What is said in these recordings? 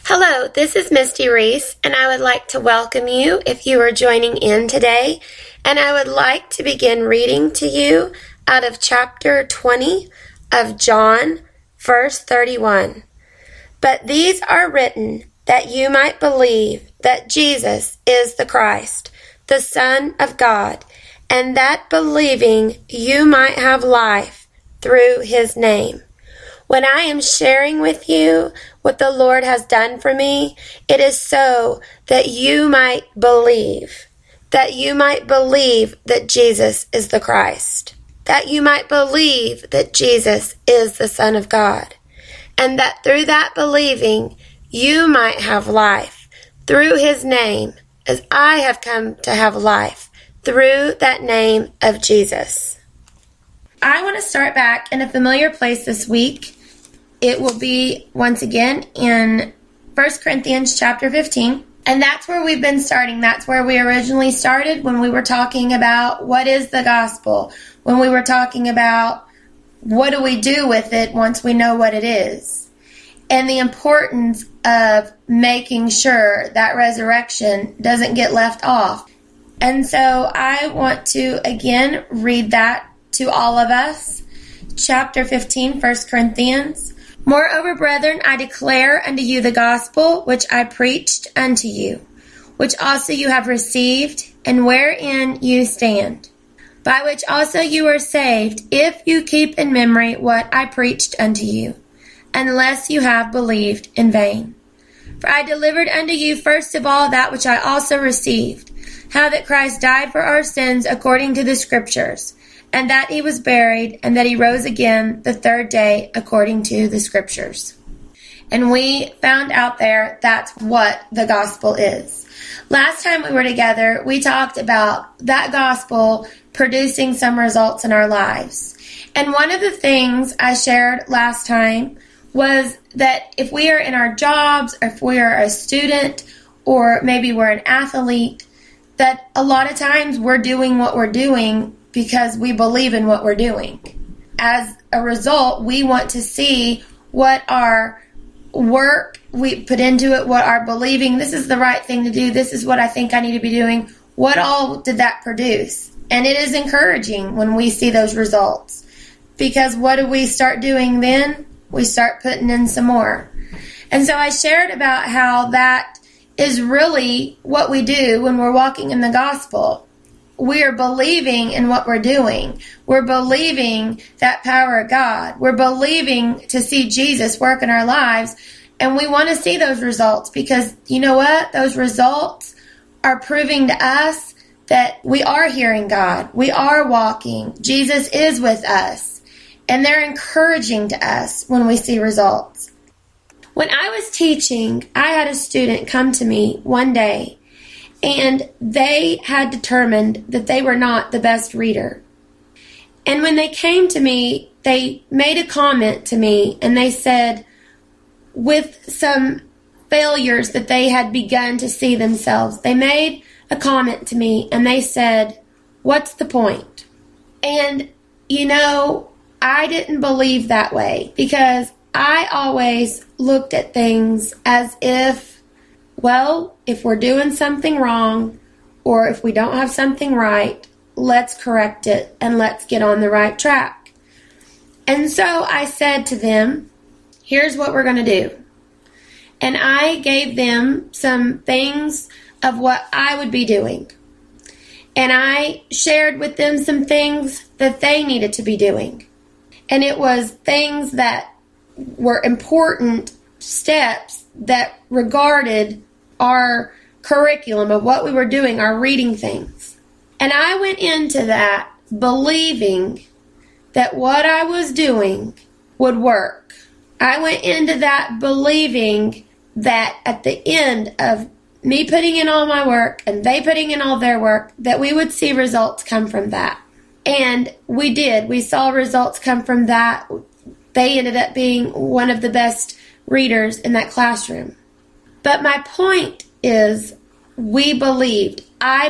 Hello, this is Misty Reese, and I would like to welcome you if you are joining in today. And I would like to begin reading to you out of chapter 20 of John, verse 31. But these are written that you might believe that Jesus is the Christ, the Son of God, and that believing you might have life through his name. When I am sharing with you what the Lord has done for me, it is so that you might believe that Jesus is the Christ, that you might believe that Jesus is the Son of God, and that through that believing you might have life through his name, as I have come to have life through that name of Jesus. I want to start back in a familiar place this week. It will be, once again, in 1 Corinthians chapter 15. And that's where we've been starting. That's where we originally started when we were talking about what is the gospel, when we were talking about what do we do with it once we know what it is, and the importance of making sure that resurrection doesn't get left off. And so I want to, again, read that to all of us. Chapter 15, 1 Corinthians. Moreover, brethren, I declare unto you the gospel which I preached unto you, which also you have received, and wherein you stand, by which also you are saved, if you keep in memory what I preached unto you, unless you have believed in vain. For I delivered unto you first of all that which I also received, how that Christ died for our sins according to the Scriptures, and that he was buried, and that he rose again the third day according to the Scriptures. And we found out there that's what the gospel is. Last time we were together, we talked about that gospel producing some results in our lives. And one of the things I shared last time was that if we are in our jobs, or if we are a student, or maybe we're an athlete, that a lot of times we're doing what we're doing because we believe in what we're doing. As a result, we want to see what our work we put into it, what our believing, this is the right thing to do, this is what I think I need to be doing, what all did that produce? And it is encouraging when we see those results. Because what do we start doing then? We start putting in some more. And so I shared about how that is really what we do when we're walking in the gospel. We are believing in what we're doing. We're believing that power of God. We're believing to see Jesus work in our lives. And we want to see those results because, you know what? Those results are proving to us that we are hearing God. We are walking. Jesus is with us. And they're encouraging to us when we see results. When I was teaching, I had a student come to me one day, and they had determined that they were not the best reader. And when they came to me, they made a comment to me, and they said, with some failures that they had begun to see themselves, they made a comment to me, and they said, "What's the point?" And, you know, I didn't believe that way, because I always looked at things as if, well, if we're doing something wrong, or if we don't have something right, let's correct it and let's get on the right track. And so I said to them, here's what we're going to do. And I gave them some things of what I would be doing. And I shared with them some things that they needed to be doing. And it was things that were important steps that regarded our curriculum of what we were doing, our reading things. And I went into that believing that what I was doing would work. I went into that believing that at the end of me putting in all my work and they putting in all their work, that we would see results come from that. And we did. We saw results come from that. They ended up being one of the best readers in that classroom. But my point is, we believed.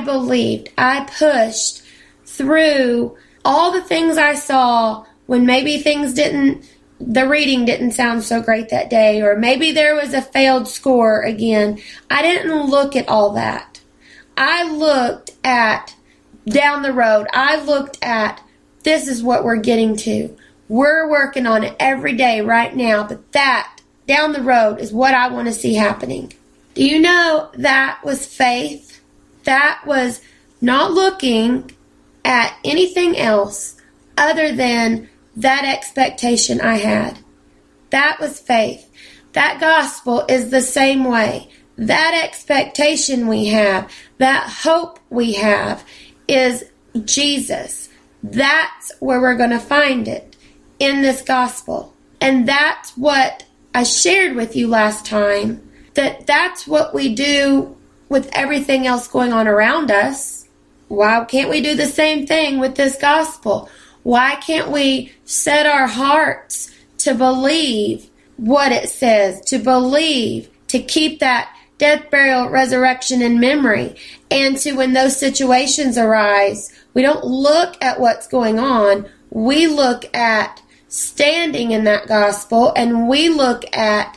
I pushed through all the things I saw when maybe things didn't the reading didn't sound so great that day, or maybe there was a failed score again. I didn't look at all that. I looked at down the road. I looked at, this is what we're getting to. We're working on it every day right now, but that down the road is what I want to see happening. Do you know that was faith? That was not looking at anything else other than that expectation I had. That was faith. That gospel is the same way. That expectation we have, that hope we have is Jesus. That's where we're going to find it, in this gospel. And that's what I shared with you last time, that's what we do with everything else going on around us. Why can't we do the same thing with this gospel? Why can't we set our hearts to believe what it says, to believe, to keep that death, burial, resurrection in memory, and to, when those situations arise, we don't look at what's going on. We look at standing in that gospel, and we look at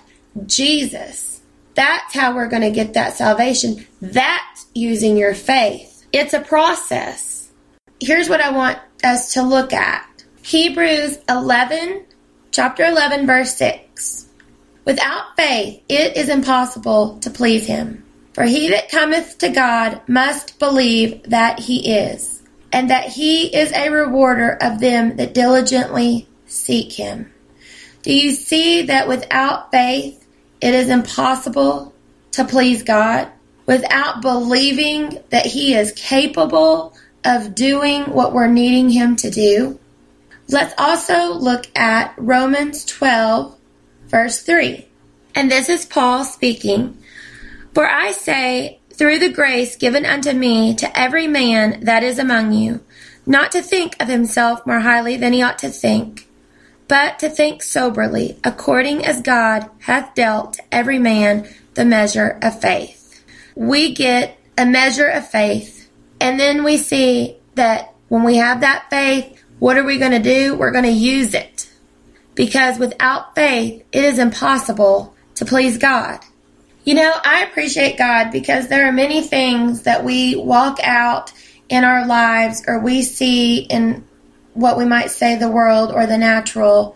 Jesus. That's how we're going to get that salvation. That's using your faith. It's a process. Here's what I want us to look at. Hebrews 11, chapter 11, verse 6. Without faith, it is impossible to please him. For he that cometh to God must believe that he is, and that he is a rewarder of them that diligently seek him. Do you see that without faith, it is impossible to please God? Without believing that he is capable of doing what we're needing him to do? Let's also look at Romans 12, verse 3. And this is Paul speaking. For I say, through the grace given unto me, to every man that is among you, not to think of himself more highly than he ought to think, but to think soberly, according as God hath dealt to every man the measure of faith. We get a measure of faith, and then we see that when we have that faith, what are we going to do? We're going to use it. Because without faith, it is impossible to please God. You know, I appreciate God because there are many things that we walk out in our lives, or we see in what we might say the world or the natural,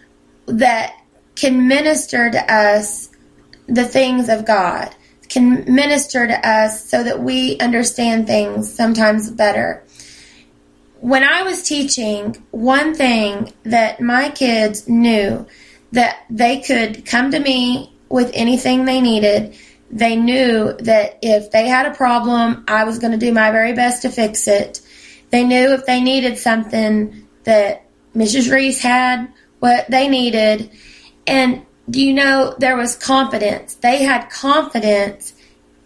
that can minister to us the things of God, can minister to us so that we understand things sometimes better. When I was teaching, one thing that my kids knew, that they could come to me with anything they needed. They knew that if they had a problem, I was going to do my very best to fix it. They knew if they needed something that Mrs. Reese had what they needed. And do you know, there was confidence. They had confidence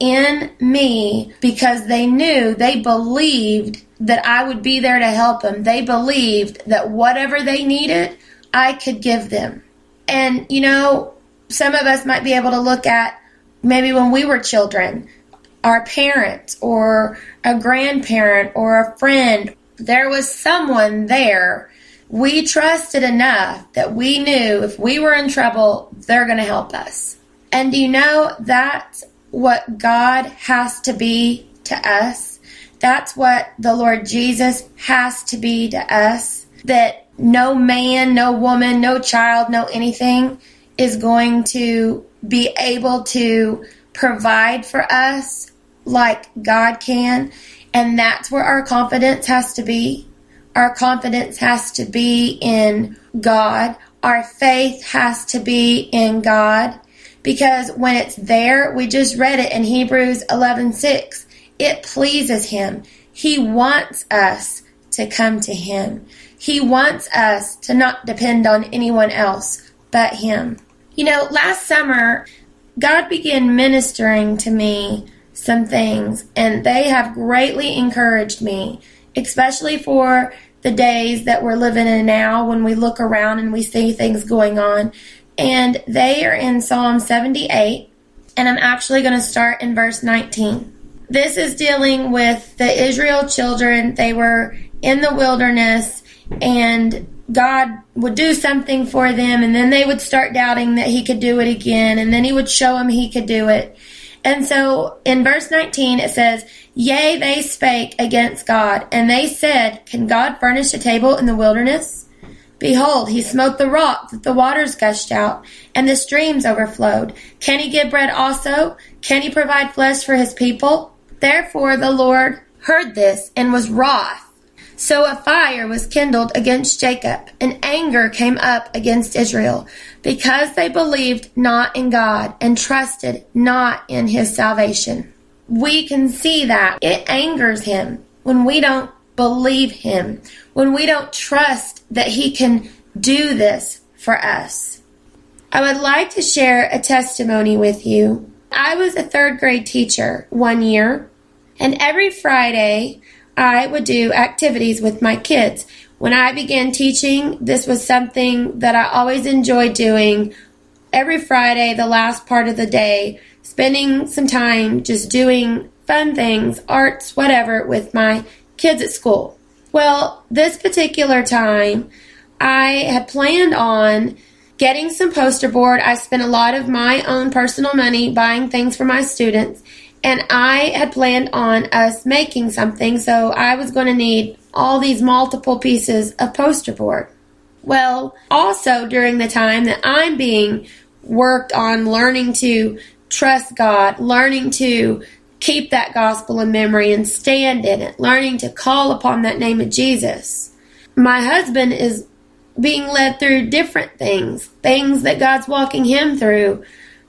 in me because they knew, they believed that I would be there to help them. They believed that whatever they needed, I could give them. And, you know, some of us might be able to look at maybe when we were children, our parents or a grandparent or a friend, there was someone there. We trusted enough that we knew if we were in trouble, they're going to help us. And do you know, that's what God has to be to us. That's what the Lord Jesus has to be to us. That no man, no woman, no child, no anything is going to be able to provide for us like God can. And that's where our confidence has to be. Our confidence has to be in God. Our faith has to be in God. Because when it's there, we just read it in Hebrews 11:6. It pleases him. He wants us to come to him. He wants us to not depend on anyone else but him. You know, last summer, God began ministering to me some things, and they have greatly encouraged me, especially for the days that we're living in now when we look around and we see things going on. And they are in Psalm 78, and I'm actually going to start in verse 19. This is dealing with the Israel children. They were in the wilderness, and God would do something for them, and then they would start doubting that he could do it again, and then he would show them he could do it. And so in verse 19 it says, "Yea, they spake against God, and they said, Can God furnish a table in the wilderness? Behold, he smote the rock that the waters gushed out, and the streams overflowed. Can he give bread also? Can he provide flesh for his people?" Therefore the Lord heard this and was wroth. So a fire was kindled against Jacob, and anger came up against Israel, because they believed not in God and trusted not in his salvation. We can see that it angers him when we don't believe him, when we don't trust that he can do this for us. I would like to share a testimony with you. I was a third grade teacher one year, and every Friday I would do activities with my kids. When I began teaching, this was something that I always enjoyed doing. Every Friday, the last part of the day, spending some time just doing fun things, arts, whatever, with my kids at school. Well, this particular time, I had planned on getting some poster board. I spent a lot of my own personal money buying things for my students, and I had planned on us making something, so I was going to need all these multiple pieces of poster board. Well, also during the time that I'm being worked on learning to trust God, learning to keep that gospel in memory and stand in it, learning to call upon that name of Jesus, my husband is being led through different things that God's walking him through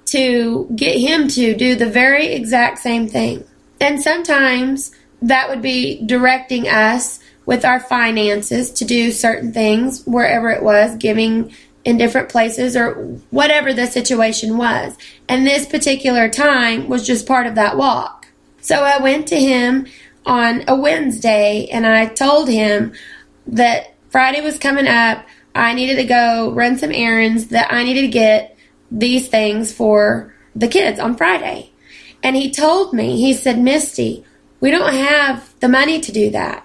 to get him to do the very exact same thing. And sometimes that would be directing us with our finances to do certain things, wherever it was, giving in different places or whatever the situation was. And this particular time was just part of that walk. So I went to him on a Wednesday and I told him that Friday was coming up. I needed to go run some errands, that I needed to get these things for the kids on Friday. And he told me, he said, "Misty, we don't have the money to do that."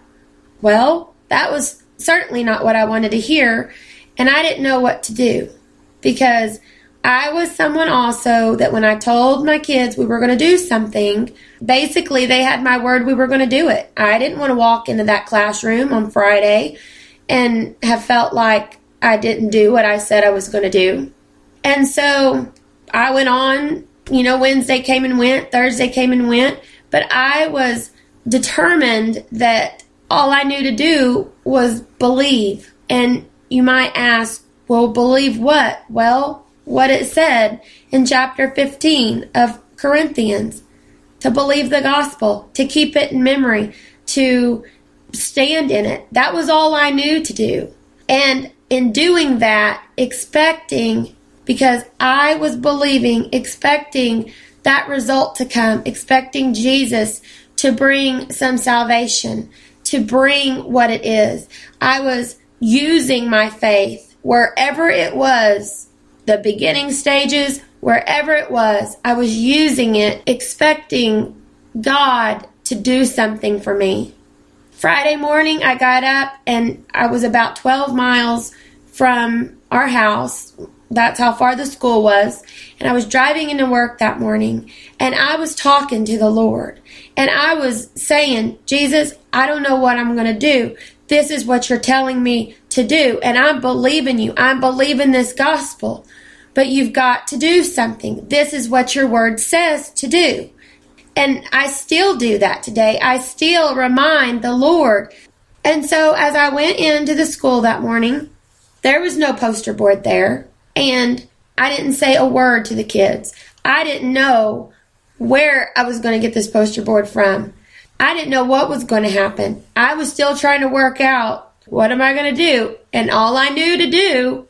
Well, that was certainly not what I wanted to hear, and I didn't know what to do, because I was someone also that when I told my kids we were going to do something, basically they had my word we were going to do it. I didn't want to walk into that classroom on Friday and have felt like I didn't do what I said I was going to do. And so I went on, Wednesday came and went, Thursday came and went, but I was determined that all I knew to do was believe. And you might ask, well, believe what? Well, what it said in chapter 15 of Corinthians, to believe the gospel, to keep it in memory, to stand in it. That was all I knew to do. And in doing that, expecting, because I was believing, expecting that result to come, expecting Jesus to bring some salvation, to bring what it is. I was using my faith wherever it was, the beginning stages, wherever it was, I was using it, expecting God to do something for me. Friday morning, I got up and I was about 12 miles from our house. That's how far the school was. And I was driving into work that morning, and I was talking to the Lord. And I was saying, "Jesus, I don't know what I'm going to do. This is what you're telling me to do. And I'm believing you. I'm believing this gospel. But you've got to do something. This is what your word says to do." And I still do that today. I still remind the Lord. And so as I went into the school that morning, there was no poster board there. And I didn't say a word to the kids. I didn't know where I was going to get this poster board from. I didn't know what was going to happen. I was still trying to work out, what am I going to do? And all I knew to do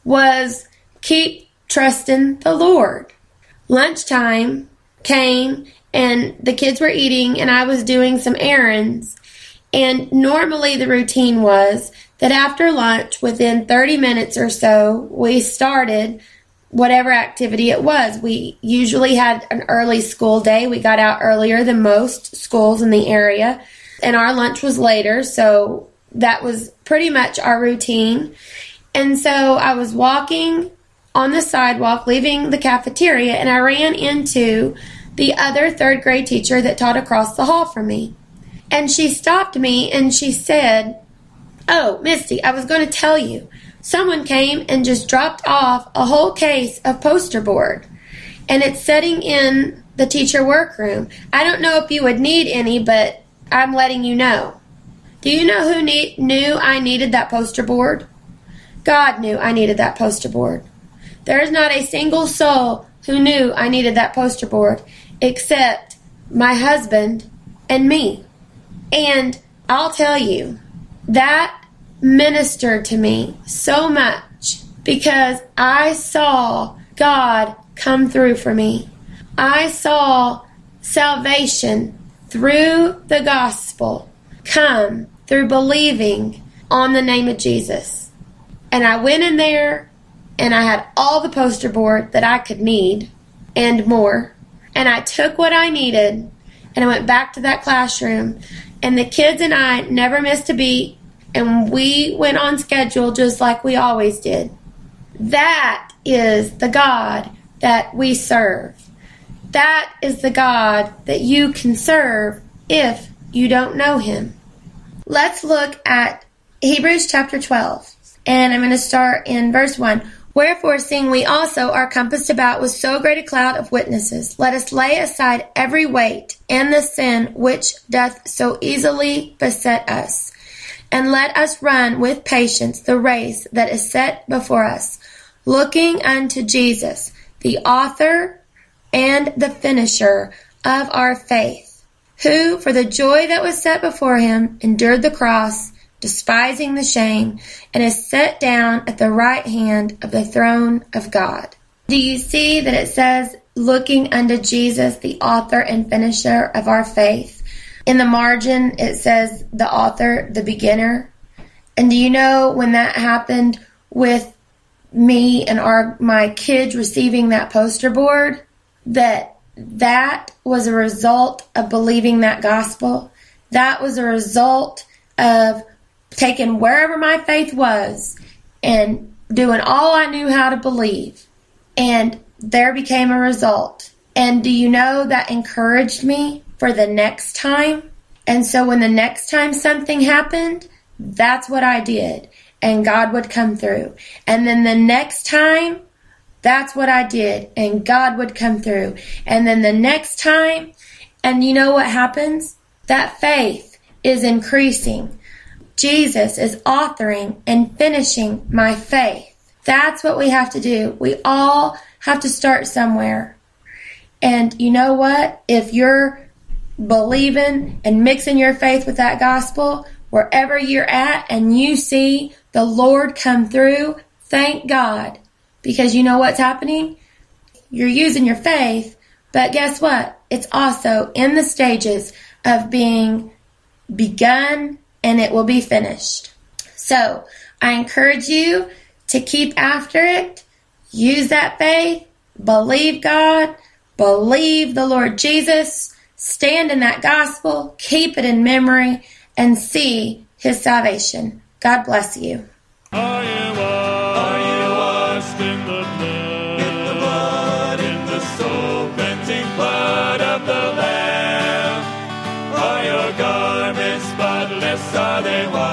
was keep trusting the Lord. Lunchtime came and the kids were eating and I was doing some errands. And normally the routine was that after lunch, within 30 minutes or so, we started whatever activity it was. We usually had an early school day. We got out earlier than most schools in the area, and our lunch was later, so that was pretty much our routine. And so I was walking on the sidewalk, leaving the cafeteria, and I ran into the other third grade teacher that taught across the hall from me. And she stopped me and she said, "Oh, Misty, I was going to tell you, someone came and just dropped off a whole case of poster board, and it's sitting in the teacher workroom. I don't know if you would need any, but I'm letting you know." Do you know who knew I needed that poster board? God knew I needed that poster board. There is not a single soul who knew I needed that poster board except my husband and me. And I'll tell you, that ministered to me so much because I saw God come through for me. I saw salvation through the gospel come through believing on the name of Jesus. And I went in there and I had all the poster board that I could need and more. And I took what I needed and I went back to that classroom. And the kids and I never missed a beat. And we went on schedule just like we always did. That is the God that we serve. That is the God that you can serve if you don't know him. Let's look at Hebrews chapter 12. And I'm going to start in verse 1. "Wherefore, seeing we also are compassed about with so great a cloud of witnesses, let us lay aside every weight and the sin which doth so easily beset us. And let us run with patience the race that is set before us, looking unto Jesus, the author and the finisher of our faith, who for the joy that was set before him endured the cross, despising the shame, and is set down at the right hand of the throne of God." Do you see that it says, looking unto Jesus, the author and finisher of our faith? In the margin, it says the author, the beginner. And do you know when that happened with me and my kids receiving that poster board, that was a result of believing that gospel? That was a result of taking wherever my faith was and doing all I knew how to believe. And there became a result. And do you know that encouraged me for the next time? And so when the next time something happened, that's what I did. And God would come through. And then the next time, that's what I did. And God would come through. And then the next time, and you know what happens? That faith is increasing. Jesus is authoring and finishing my faith. That's what we have to do. We all have to start somewhere. And you know what? If you're believing and mixing your faith with that gospel, wherever you're at and you see the Lord come through, thank God. Because you know what's happening? You're using your faith, but guess what? It's also in the stages of being begun, and it will be finished. So I encourage you to keep after it. Use that faith. Believe God. Believe the Lord Jesus. Stand in that gospel. Keep it in memory and see his salvation. God bless you. Are you washed in the blood, in the soul-cleansing blood of the Lamb? Are your garments spotless? Are they white?